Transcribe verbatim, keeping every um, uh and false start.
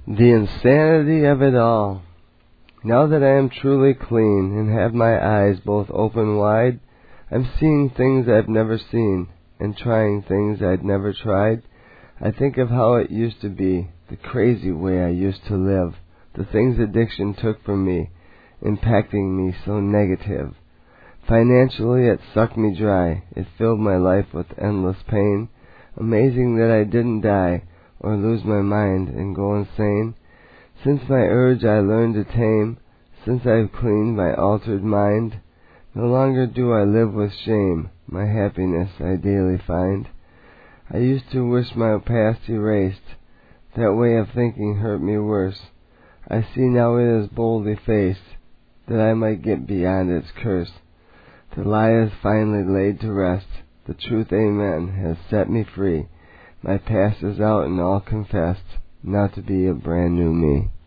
The insanity of it all. Now that I am truly clean and have my eyes both open wide, I'm seeing things I've never seen and trying things I'd never tried. I think of how it used to be, the crazy way I used to live, the things addiction took from me, impacting me so negative. Financially, it sucked me dry. It filled my life with endless pain. Amazing that I didn't die or lose my mind and go insane. Since my urge I learned to tame, since I've cleaned my altered mind, no longer do I live with shame. My happiness I daily find. I used to wish my past erased. That way of thinking hurt me worse. I see now it is boldly faced, that I might get beyond its curse. The lie is finally laid to rest. The truth, amen, has set me free. My past is out and all confessed, now to be a brand new me.